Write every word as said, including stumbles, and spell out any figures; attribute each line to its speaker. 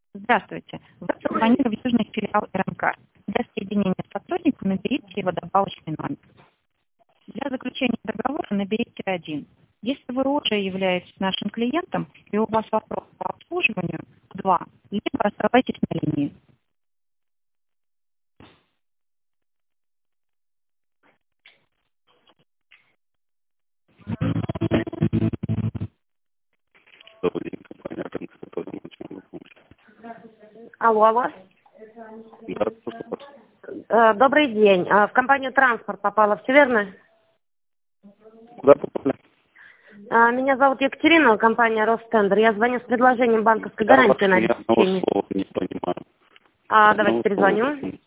Speaker 1: Здравствуйте. Вы позвонили в южный филиал РНК. Для соединения с сотрудником наберите его добавочный номер. Для заключения договора наберите один. Если вы уже являетесь нашим клиентом и у вас вопрос по обслуживанию, два. Либо оставайтесь на линии.
Speaker 2: Добрый день, компания РНК. Подумаю, чем вы поможете.
Speaker 3: Алло, алло.
Speaker 2: Да, слушаю вас.
Speaker 3: Э, Добрый день. Э, В компанию «Транспорт» попала, все верно?
Speaker 2: Куда попали?
Speaker 3: Э, Меня зовут Екатерина, компания «Ростендер». Я звоню с предложением банковской
Speaker 2: Я вас
Speaker 3: гарантии на
Speaker 2: ни одного
Speaker 3: обеспечение.
Speaker 2: слова не понимаю.
Speaker 3: А,
Speaker 2: Одного
Speaker 3: давайте
Speaker 2: слова
Speaker 3: перезвоню.
Speaker 2: не